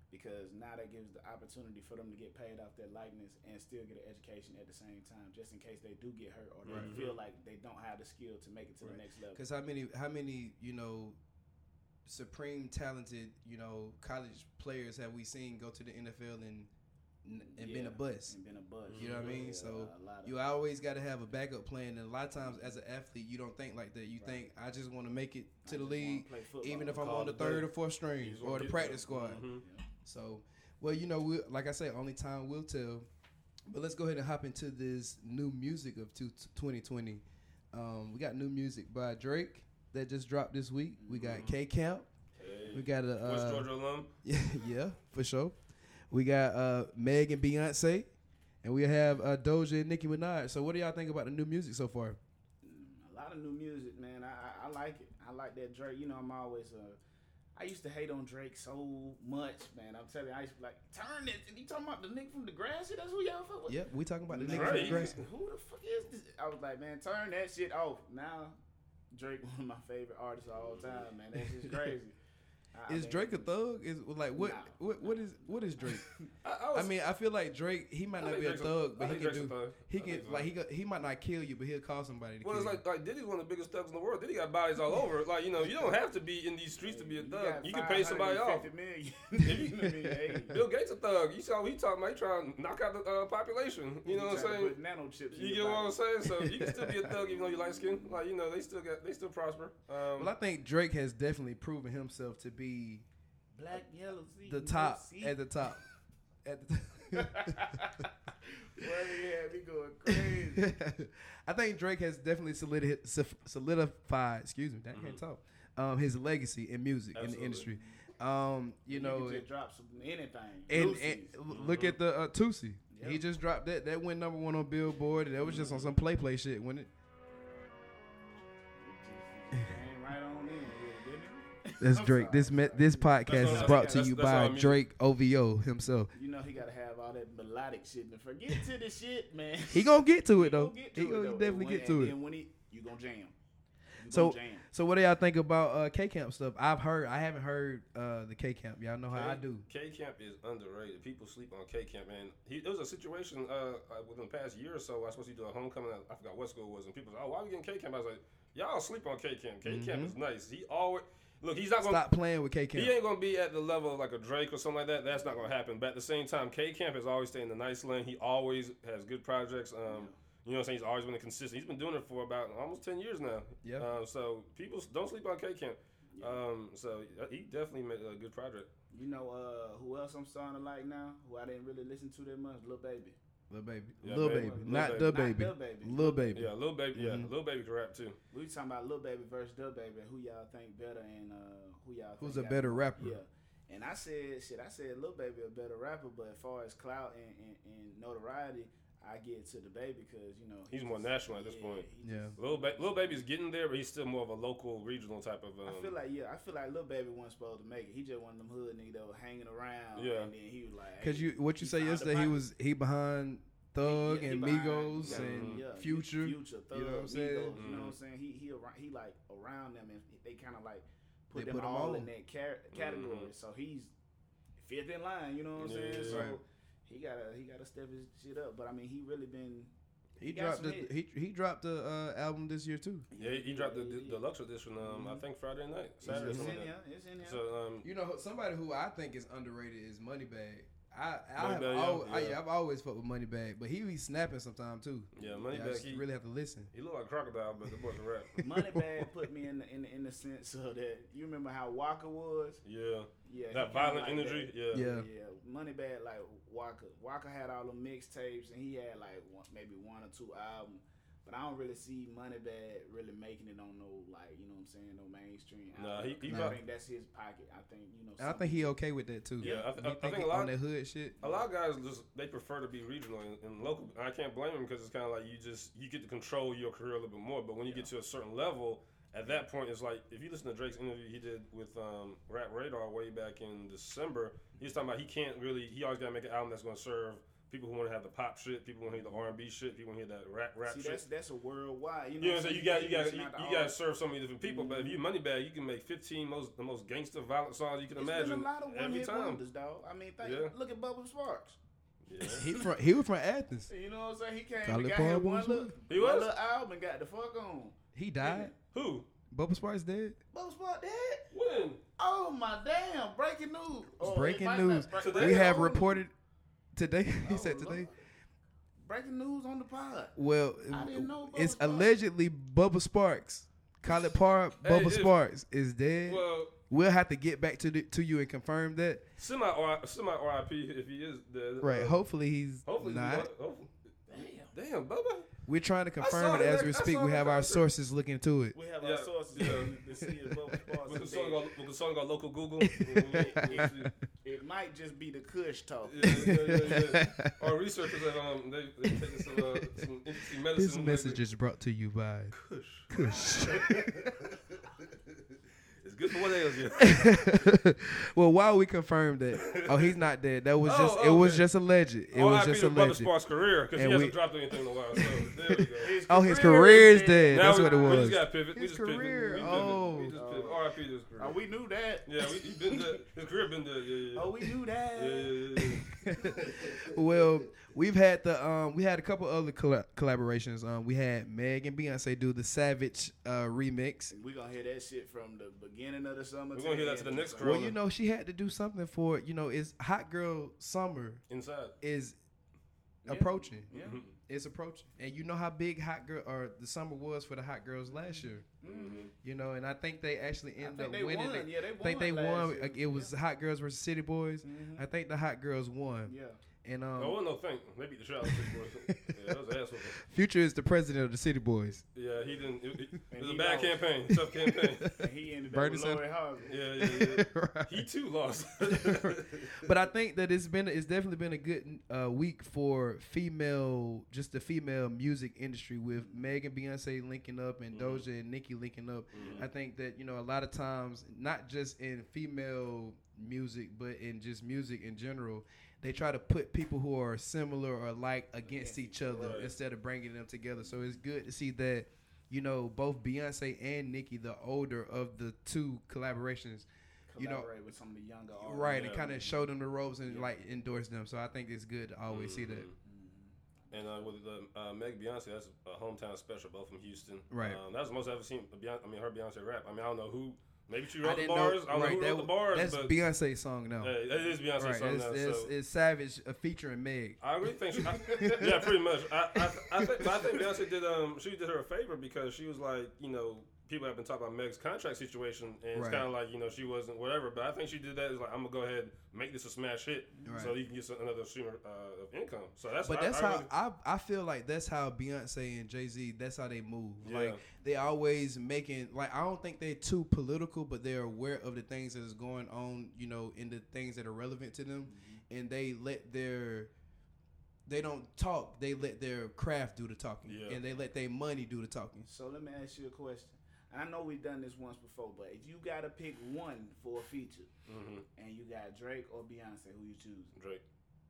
because now that gives the opportunity for them to get paid off their likeness and still get an education at the same time, just in case they do get hurt or they
Right.
feel like they don't have the skill to make it to
Right.
the next level.
Because how many, how many, you know, supreme talented, you know, college players have we seen go to the N F L and and
Yeah,
been a bust?
And been a bust.
You know what I mean?
Yeah,
So
a lot of-
you always got to have a backup plan, and a lot of times as an athlete, you don't think like that. You
Right.
think I just want to make it
I
to the
just wanna
league,
play football.
even if I'm
Call
on the
it
third
day.
or fourth string
You just wanna
or the
get
practice
there.
squad.
Mhm.
Yeah.
So, well, you know, we like I say, only time will tell. But let's go ahead and hop into this new music of two, twenty twenty. Um, we got new music by Drake that just dropped this week. We got
Mhm.
K Camp.
Hey.
We got a
West
uh,
Georgia alum.
yeah, yeah, for sure. We got uh, Meg and Beyonce, and we have uh, Doja and Nicki Minaj. So, what do y'all think about the new music so far?
A lot of new music, man. I, I, I like it. I like that Drake. You know, I'm always uh, I used to hate on Drake so much, man. I'm telling you, I used to be like, turn it. You talking about the nigga from Degrassi? That's who y'all fuck with?
Yep, we talking about the
Drake.
nigga from
Drake.
Grace.
Who the fuck is this? I was like, man, turn that shit off. Now, Drake, one of my favorite artists of all time, man. That's just crazy. I,
Is
I
Drake a
mean,
thug? Is like what?
Nah.
What? What is? What is Drake?
I, I,
I
was,
mean, I feel like Drake. He might
I
not
think
be a
Drake's
thug,
I
but he
think
can
Drake's a
do.
thug.
He
I
can
think so.
like he go, he might not kill you, but he'll call somebody to
Well,
kill
it's
you.
like like Diddy's one of the biggest thugs in the world. Diddy got bodies all over. Like you know, you don't have to be in these streets to be a
you
thug.
got
You can pay somebody off.
five hundred fifty million. You know what I mean? Hey.
Bill Gates a thug. You saw what he talking about. He trying to knock out the uh, population. You know what I'm
He tried to
saying?
put nano chips in
You
your
get what I'm
body.
saying? So you can still be a thug even though you light skin. Like you know, they still got they still prosper. Um,
Well, I think Drake has definitely proven himself to be
Black, yellow, see,
the
no
top
see.
at the top. At the
Boy, he had me going crazy.
I think Drake has definitely solidi- solid- solidified. Excuse me, I can't
Mhm.
talk. Um, his legacy in music in the
Absolutely.
industry. Um, you
You
know,
can just drop some anything.
and,
Lucy's.
and l- look at the uh, Tootsie. He
Yep.
just dropped that. That went number one on Billboard. And that was just on some play play shit, wasn't it?
It just came right on in with it, didn't it?
That's
I'm
Drake.
sorry,
This
I'm
me-
sorry.
this podcast
That's
is
all-
brought to
that's-
you
that's all
by
music.
Drake O V O himself.
You know he gotta have all that melodic shit. And forget to the shit, man.
He gonna get to it
He
though.
gonna get to
He
it,
gonna
though.
definitely
And when-
get to
and
it.
then when he, you gonna jam. You
So-
gonna jam.
So what do y'all think about uh, K Camp stuff? I've heard. I haven't heard uh, the K Camp. Y'all know how I do.
K Camp is underrated. People sleep on K Camp, man. He, there was a situation uh, uh, within the past year or so. I was supposed to do a homecoming. I forgot what school it was, and people said, "Oh, why are we getting K Camp?" I was like, "Y'all sleep on K Camp. K Camp
Mhm.
is nice. He always look. He's not gonna.
Stop playing with K Camp.
He ain't gonna be at the level of like a Drake or something like that. That's not gonna happen. But at the same time, K Camp has always stayed in the nice lane. He always has good projects. Um, You know what I'm saying? He's always been consistent. He's been doing it for about almost ten years now.
Yeah.
Um, so people s- don't sleep on K Camp.
Yeah.
Um, so uh, he definitely made a good project.
You know uh, who else I'm starting to like now? Who I didn't really listen to that much? Lil Baby.
Lil Baby.
Yeah,
Lil
baby.
Baby.
Lil
Not
Baby.
the
Not
baby.
Da Baby.
Lil Baby.
Yeah, Lil Baby. Yeah,
Mhm.
Lil Baby can rap too.
We talking about Lil Baby versus Da Baby. Who y'all think better and uh, who y'all
Who's
think
a
got
better
more-
rapper?
Yeah. And I said, shit, I said Lil Baby a better rapper, but as far as clout and, and, and notoriety, I get to the Baby because, you know. he
He's more
just-
national at this
yeah,
point.
he
Yeah.
just-
Lil, ba- Lil Baby's getting there, but he's still more of a local, regional type of. Um,
I feel like, yeah, I feel like Lil Baby wasn't supposed to make it. He just one of them hood niggas that was hanging around.
Yeah.
And then he was like.
Cause
hey,
you what you
he
say
found the
yesterday, he
pocket.
was he behind Thug
Yeah, he
and
behind-
Migos
yeah,
and
yeah,
Future.
Future, Thug,
you know what I'm saying?
Migos, you know
Mhm.
what I'm saying? He he around, he like around them, and they kind of like
They
put them
put 'em
all
all.
in that car- category.
Mhm.
So he's fifth in line. You know what I'm saying?
Yeah.
So
Right.
he gotta he gotta step his shit up. But I mean, he really been.
He,
He got
dropped
some
the,
hits.
he he dropped the uh, album this year too.
Yeah, he, he dropped the,
yeah,
the
yeah.
deluxe edition. Um, I
Mhm.
think Friday night,
It's,
Saturday, or
it's in
something like
here.
that.
It's in here.
So um,
You know, somebody who I think is underrated is Moneybag. I I have
Moneybagg, yeah,
al- I,
yeah.
yeah, I've always fucked with Moneybag, but he be snapping sometimes too.
yeah,
Yeah, I
Moneybagg.
just
He,
really have to listen.
he look like Crocodile, but the boy's a rap.
Moneybag put me in the, in the, in the sense of that you remember how Walker was.
Yeah,
Yeah, he
that
kinda
violent
like
energy.
that.
Yeah.
Yeah.
Yeah, Moneybag like Walker. Walker had all the mixtapes, and he had like one, maybe one or two albums. But I don't really see Moneybag really making it on no like you know what I'm saying no mainstream.
Nah,
album.
he- he
I
prob-
think that's his pocket. I think you know.
And I
some
think he
people-
okay with that too.
Yeah, I, th-
He
I, I think
he
a lot.
on that hood shit.
A lot of guys just they prefer to be regional and, and local. And I can't blame them because it's kind of like you just you get to control your career a little bit more. But when you get to a certain level, at that point, it's like if you listen to Drake's interview he did with um, Rap Radar way back in December, he was talking about he can't really he always got to make an album that's going to serve people who want to have the pop shit, people want to hear the R and B shit, people want to hear that rap rap
See,
shit.
that's that's a worldwide. You know,
You know what I'm saying? You got you got
it's
you,
not
you
all-
got to serve so many different people.
Mhm.
But if you Moneybag, you can make fifteen most the most gangster violent songs you can
It's
imagine
been a lot of one
every
hit
time.
wonders, dog. I mean, think,
Yeah.
look at Bubba Sparks.
Yeah.
He from he was from Athens.
You know what I'm saying? He came
Call
and
it
got
Paul
him one
Bubba
little,
He
one
was?
little album and got the fuck on.
He died.
Who?
Bubba Sparks dead.
Bubba Sparks dead?
When?
Oh my damn! Breaking news. Oh,
Breaking
it might
news.
not-
Today?
We have
Oh,
reported today. He
oh,
said
Lord.
today.
Breaking news on the pod.
Well,
I didn't know Bubba
it's
Sparks.
allegedly Bubba Sparks. Call it par.
Hey,
Bubba
if-
Sparks is dead.
Well,
We'll have to get back to the, to you and confirm that.
semi R semi R I P if he is dead.
Right.
Uh,
Hopefully he's
Hopefully,
not.
hopefully.
Damn.
Damn, Bubba.
We're trying to
saw
confirm it
the
as
rec-
we
I
speak.
saw
We
the
have our
record.
sources looking into it.
We have
Yeah,
our sources
yeah.
to see if Bubba Sparks
With the
is
song
dead.
on with the song on local Google.
It, it might just be the Kush talk.
Yeah, yeah, yeah, yeah. Our researchers have um they they taking some uh, some interesting medicine.
This message is brought to you by
Kush.
Kush.
It's good for what ails you.
Well, while we confirmed that, oh, he's not dead. That was
Oh,
just. It was
okay.
just alleged. It was just
to Bubba
alleged.
Sparks' career because he
And
hasn't
we-
dropped anything in a while. So there we go.
Oh, his career is dead.
Now
That's
we,
what it
We
was.
just got pivot. we
His
just pivot.
career,
We pivot.
oh.
We just pivot. R I P to his career.
Oh, we knew that.
Yeah, we, he been dead. His career been dead. Yeah, yeah.
Oh, we knew that.
Yeah, yeah, yeah, yeah.
Well, we've had the um, we had a couple other colla- collaborations. Um, we had Meg and Beyonce do the Savage uh remix.
We gonna hear that shit from the beginning of the summer.
We're gonna hear that to the
end.
next
Well,
Corona.
you know, she had to do something for you know, it's Hot Girl Summer
Inside.
is
Yeah.
approaching.
Yeah.
Mhm.
It's approaching, and you know how big Hot Girl or the summer was for the Hot Girls last year.
Mhm.
You know, and I think they actually
I
ended
think
up
they
winning.
won.
it.
Yeah, they won.
I think they
last
won.
year.
Like, it was Hot Girls versus City Boys.
Mhm.
I think the Hot Girls won.
Yeah.
And
Oh,
um,
well, no, thank. They beat the shit out of City Boys. Yeah, that was an ass whooping.
Future is the president of the City Boys.
Yeah, he didn't. It, it, it
And
was a
he
bad
lost.
campaign, tough campaign.
And he ended
Bernie
up with Lori Harvey.
Yeah, yeah, yeah.
Right.
He too lost.
But I think that it's been it's definitely been a good uh, week for female, just the female music industry with Meg and Beyonce linking up and
Mhm.
Doja and Nicki linking up.
Mhm.
I think that you know a lot of times, not just in female music, but in just music in general, they try to put people who are similar or like against each other
Right.
instead of bringing them together. So it's good to see that you know both Beyonce and Nicki, the older of the two collaborations, you know,
Collaborate with some of the younger artists.
right,
Yeah.
and kind of show them the ropes and
Yeah.
like endorse them. So I think it's good to always see that.
Mhm. And uh, with the uh, Meg Beyonce, that's a hometown special, both from Houston.
Right.
Um, that's the most I've ever seen. Beyonce, I mean, her Beyonce rap. I mean, I don't know who. Maybe she
I
wrote the
didn't
bars.
know,
I don't
right?
know who
that,
wrote the bars,
that's
but
Beyonce's song now.
hey, it is Beyonce's
Right,
song
it's,
now.
it's,
so.
it's Savage uh, featuring Meg.
I really think, she, I, yeah, pretty much. I, I, I think, but I think Beyonce did um, she did her a favor because she was like, you know, people have been talking about Meg's contract situation, and it's
Right.
kind of like, you know, she wasn't whatever. But I think she did that. Is like, I'm gonna go ahead and make this a smash hit,
Right.
so you can get some, another stream of, uh, of income. So that's,
But
I,
that's
I
how
really,
I I feel like that's how Beyonce and Jay Z. That's how they move.
Yeah.
Like they always making like I don't think they're too political, but they're aware of the things that is going on. You know, in the things that are relevant to them,
Mm-hmm.
and they let their they don't talk. They let their craft do the talking,
Yeah.
and they let their money do the talking.
So let me ask you a question. I know we've done this once before, but if you gotta pick one for a feature,
hmm
and you got Drake or Beyonce, who you choose?
Drake.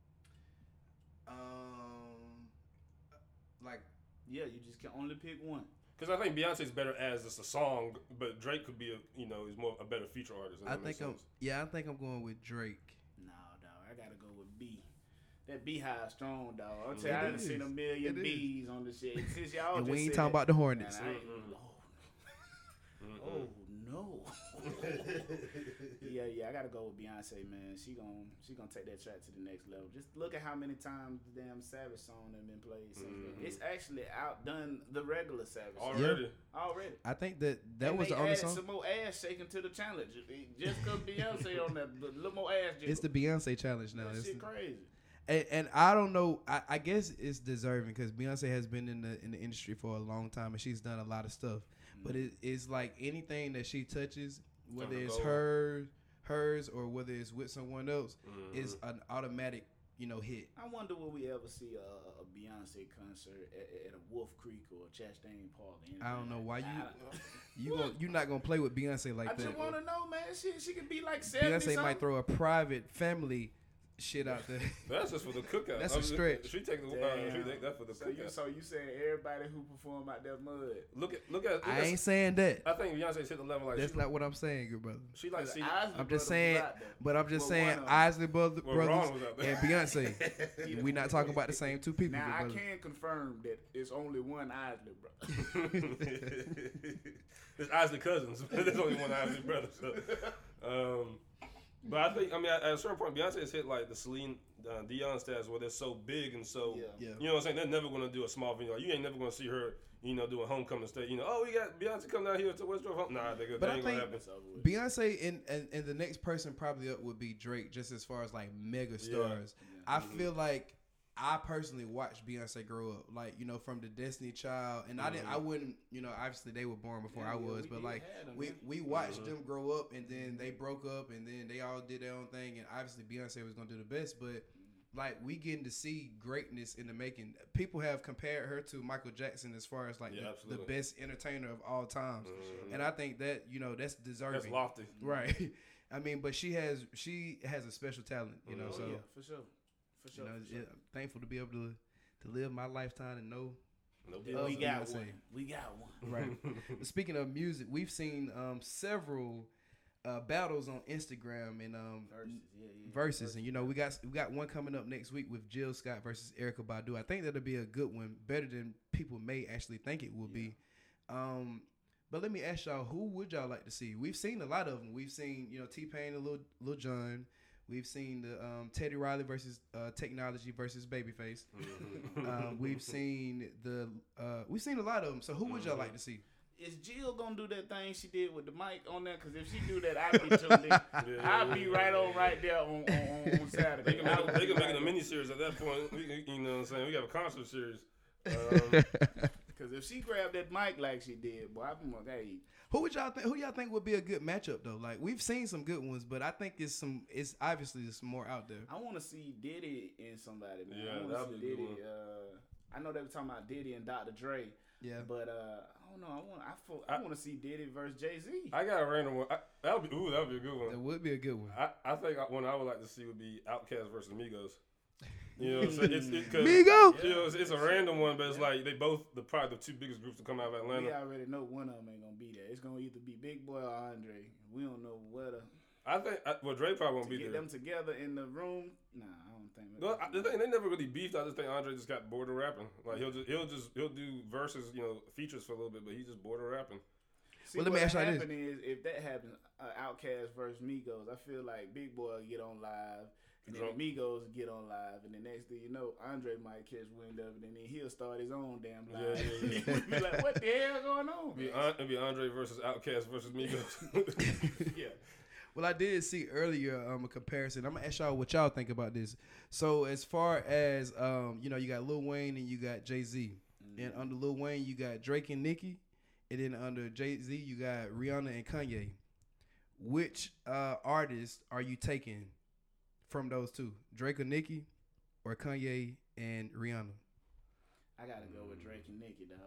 Um, like
Yeah, you just can only pick one.
Because I think Beyonce's better as just a song, but Drake could be a, you know, is more a better feature artist. if
I
that makes
think I'm
sense.
yeah I think I'm going with Drake.
No, dog, I gotta go with B. That Beehive strong, dog. I'm
It
telling you, I done
is.
seen a million
It is.
bees on this shit. Since y'all
And
just
we ain't
said
talking
that-
about the Hornets.
Man, I ain't-
Mm-mm.
oh,
Mhm.
oh no. yeah, yeah, I gotta go with Beyonce, man. She gon' she gonna take that track to the next level. Just look at how many times the damn Savage song has been played. Since then.
Mhm.
It's actually outdone the regular Savage song
Already.
already.
I think that that
And
was
they
the only
added
song.
some more ass shaking to the challenge. Just cause Beyonce on that, a little more ass.
It's the Beyonce challenge now.
that
It's
shit
the-
crazy.
and, and I don't know. I, I guess it's deserving because Beyonce has been in the in the industry for a long time and she's done a lot of stuff. But it, it's like anything that she touches, whether
Turn to
it's
gold.
her, hers, or whether it's with someone else,
Mhm.
is an automatic, you know, hit.
I wonder will we ever see a, a Beyonce concert at, at a Wolf Creek or Chastain Park? or anything
I don't know
like
why
that.
you
I don't know.
you gon' you're not gonna play with Beyonce like
I
that.
just want to know, man. She she could be like seventy.
Beyonce
something.
might throw a private family shit out there.
That's just for the cookout.
That's a
I'm just-
stretch.
She take the. Uh, she take that for the
So you,
cookout.
so you saying everybody who perform out there mud?
Look at look at. Look
I
at
ain't saying that.
I think Beyonce's hit the level like
That's
she,
not what I'm saying, good brother.
she like see.
I'm just saying, but I'm just
Well,
saying,
one of 'em.
Isley brother,
Well,
brothers
Ron was out there.
and Beyonce. We not talking about the same two people.
Now I
good brother.
can confirm that it's only one Isley, bro.
It's Isley cousins. There's only one Isley brother. So. Um, but I think I mean at a certain point, Beyonce has hit like the Celine uh, Dion stats where they're so big and so
Yeah.
Yeah.
you know what I'm saying. They're never gonna do a small venue. Like, you ain't never gonna see her. You know, doing homecoming state. You know, oh, we got Beyonce coming out here to West Home. Nah, they,
But
they
I
ain't gonna
think-
happen.
Beyonce and, and and the next person probably up would be Drake, just as far as like mega stars. I
Mhm.
feel like I personally watched Beyonce grow up, like you know, from the Destiny Child, and I didn't, I wouldn't, you know, obviously they were born before
Yeah,
I
yeah,
was,
we
but
did
like
have them,
we
man.
we watched
Mhm.
them grow up, and then they broke up, and then they all did their own thing, and obviously Beyonce was gonna do the best, but. Like we getting to see greatness in the making. People have compared her to Michael Jackson as far as like
Yeah,
the, the
absolutely.
best entertainer of all times,
Mhm.
and I think that you know that's deserving.
That's lofty.
Right. I mean, but she has she has a special talent, you know.
Mhm.
Oh,
So
yeah, for sure, for sure.
you know,
for sure.
yeah, I'm thankful to be able to to live my lifetime and know.
No
Yeah,
Love
we got
Beyonce.
one. We got one.
Right. Speaking of music, we've seen um, several uh, battles on Instagram and um,
Versus, yeah, yeah.
verses, and you know we got we got one coming up next week with Jill Scott versus Erica Badu. I think that'll be a good one, better than people may actually think it will be. Um, but let me ask y'all, who would y'all like to see? We've seen a lot of them. We've seen you know T Pain and Lil Lil Jon. We've seen the um, Teddy Riley versus uh, Technology versus Babyface.
Mhm.
um, we've seen the uh, we've seen a lot of them. So who would y'all like to see?
Is Jill gonna do that thing she did with the mic on there? Because if she do that, I'd be tuned in.
Yeah,
I'd be right on right there on, on, on, on
They
Saturday.
can make, they can make it a mini series at that point. We, can- you know what I'm saying? We have a concert series. Um,
Because if she grabbed that mic like she did, boy, I'm like, hey,
Who would y'all think? Who y'all think would be a good matchup though? Like we've seen some good ones, but I think it's some. It's obviously there's some more out there.
I want to see Diddy and somebody, man.
Yeah,
I want
that'd
to
be
see
a good
Diddy. Uh, I know they were talking about Diddy and Doctor Dre,
Yeah.
but uh, I don't know. I want I, feel, I,
I-
want to see Diddy versus Jay Z.
I got a random one. I, that would be ooh, that would be a good
That
one.
would be a good one.
I, I think one I would like to see would be Outkast versus Migos. You know what I'm saying? It's, it, cause,
Migos?
You know, it's, it's a random one, but it's like they both the probably the two biggest groups to come out of
We
Atlanta.
already know one of them ain't gonna be there. It's gonna either be Big Boy or Andre. We don't know whether
I think I, well Dre probably won't
to
be
get
there.
them together in the room. Nah, I don't think.
No, I, the thing, they never really beefed. I just think Andre just got bored of rapping. Like he'll just he'll just he'll do verses, you know, features for a little bit, but he's just bored of rapping.
See,
Well, let me
what
ask y'all this.
happen is if that happens, uh, Outkast versus Migos, I feel like Big Boy will get on live, and then
Drunk.
the Migos get on live, and the next thing you know, Andre might catch wind of it, and then he'll start his own damn live.
Yeah, yeah, yeah.
Be like, what the hell going on?
It'd be, An- it'd be Andre versus Outkast versus Migos.
yeah.
Well, I did see earlier um, a comparison. I'm gonna ask y'all what y'all think about this. So as far as um, you know, you got Lil Wayne and you got Jay Z, and under Lil Wayne you got Drake and Nicki, and then under Jay Z you got Rihanna and Kanye. Which uh, artist are you taking from those two, Drake or Nicki, or Kanye and Rihanna?
I gotta go with Drake and Nicki, dog.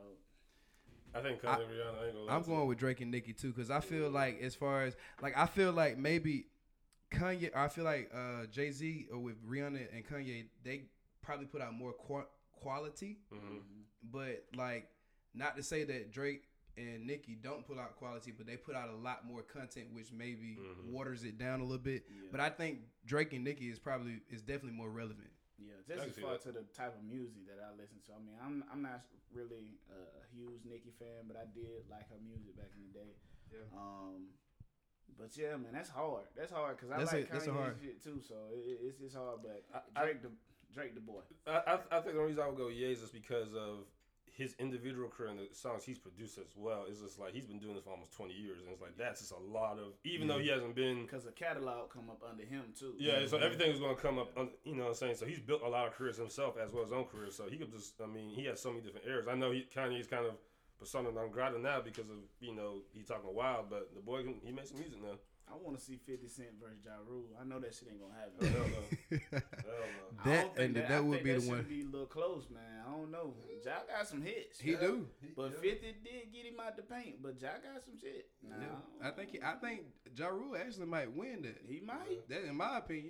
I think Kanye
I-
and Rihanna. I ain't gonna lie
I'm
to
going
you.
with Drake and Nicki too, because I feel like as far as like I feel like maybe Kanye, I feel like uh, Jay Z or with Rihanna and Kanye, they probably put out more qua- quality,
Mhm.
but like not to say that Drake and Nicki don't put out quality, but they put out a lot more content, which maybe
Mhm.
waters it down a little bit.
Yeah.
But I think Drake and Nicki is probably is definitely more relevant.
Yeah,
I
just
can
as
see
far
that.
to the type of music that I listen to. I mean, I'm I'm not really a, a huge Nicki fan, but I did like her music back in the day.
Yeah.
Um, but yeah, man, that's hard. That's hard because I
That's
like
a- that's a
Kanye
hard-
shit too. So it, it- it's it's hard. But
I- I-
Drake the Drake the boy.
I, I I think the reason I would go Ye's is because of his individual career and the songs he's produced as well. It's just like he's been doing this for almost twenty years, and it's like that's just a lot of. Even though he hasn't been.
Because the catalog come up under him too.
Yeah, so everything is going to come up, on, you know what I'm saying? So he's built a lot of careers himself as well as his own career. So he could just, I mean, he has so many different eras. I know he Kanye's kind of persona non grata now because of, you know, he talking wild, but the boy, can, he makes some music now.
I want to see fifty Cent versus Ja Rule. I know that shit ain't gonna
Hell
happen.
no. Hell no.
I
That-
don't think
and that
I
would
think
be
that
the one.
should be a little close, man. I don't know. Ja got some hits.
He
yeah.
do,
But fifty did get him out the paint. But Ja got some shit. Nah,
Yeah. I think he, I think Ja Rule actually might win that.
he might.
That in my opinion.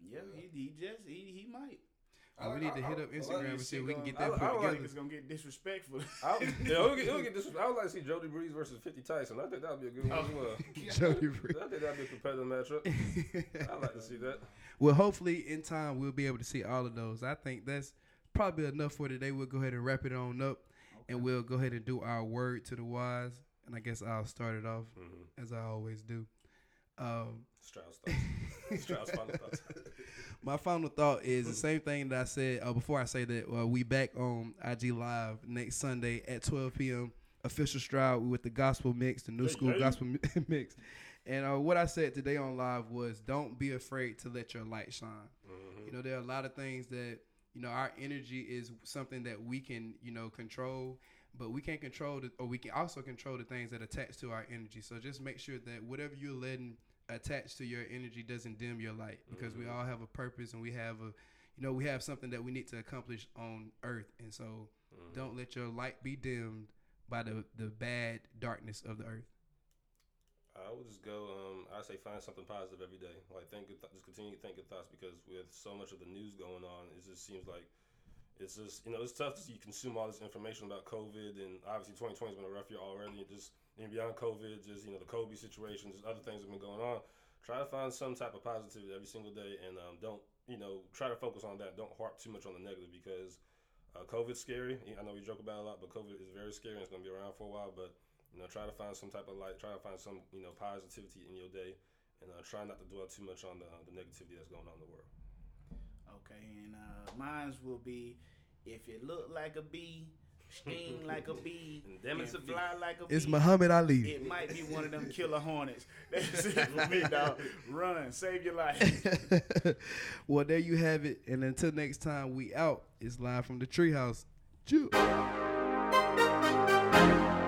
Yeah, he, he just he he might.
Oh, we need to hit up Instagram and see if we can get that
I,
put
I, I
together.
Like it's gonna get disrespectful.
I, yeah, it'll get, it'll get this, I would like to see Jody Breeze versus fifty Tyson. I think that would be a good one as well.
Jody Breeze.
I think that would be a competitive matchup. I'd like to see that.
Well, hopefully in time we'll be able to see all of those. I think that's probably enough for today. We'll go ahead and wrap it on up, okay. and we'll go ahead and do our word to the wise. And I guess I'll start it off mm-hmm. as I always do. Um,
Strauss thoughts. Strauss final thoughts.
My final thought is the same thing that I said uh, before I say that uh, we back on I G Live next Sunday at twelve p.m. Official Stroud with the gospel mix, the new
hey,
school
hey.
gospel mix. And uh, what I said today on live was don't be afraid to let your light shine. Mm-hmm. You know, there are a lot of things that, you know, our energy is something that we can, you know, control, but we can't control the, or we can also control the things that attach to our energy. So just make sure that whatever you're letting attached to your energy doesn't dim your light, because mm-hmm. we all have a purpose and we have a, you know, we have something that we need to accomplish on earth. And so mm-hmm. don't let your light be dimmed by the, the bad darkness of the earth.
I would just go, um, I say find something positive every day. Like think, th- just continue to think good thoughts, because with so much of the news going on, it just seems like it's just, you know, it's tough to see you consume all this information about COVID, and obviously twenty twenty has been a rough year already. And just, and beyond COVID, just, you know, the Kobe situation, just other things have been going on. Try to find some type of positivity every single day, and um, don't, you know, try to focus on that. Don't harp too much on the negative, because uh, COVID's scary. I know we joke about it a lot, but COVID is very scary, and it's going to be around for a while. But, you know, try to find some type of light, try to find some, you know, positivity in your day, and uh, try not to dwell too much on the, uh, the negativity that's going on in the world.
Okay, and uh, mine will be, if it look like a bee, sting like a bee, and, and fly like a bee,
it's Muhammad Ali.
It might be one of them killer hornets. That's it for me, dog. Run, save your life.
Well, there you have it. And until next time, we out. It's live from the Treehouse. Chew.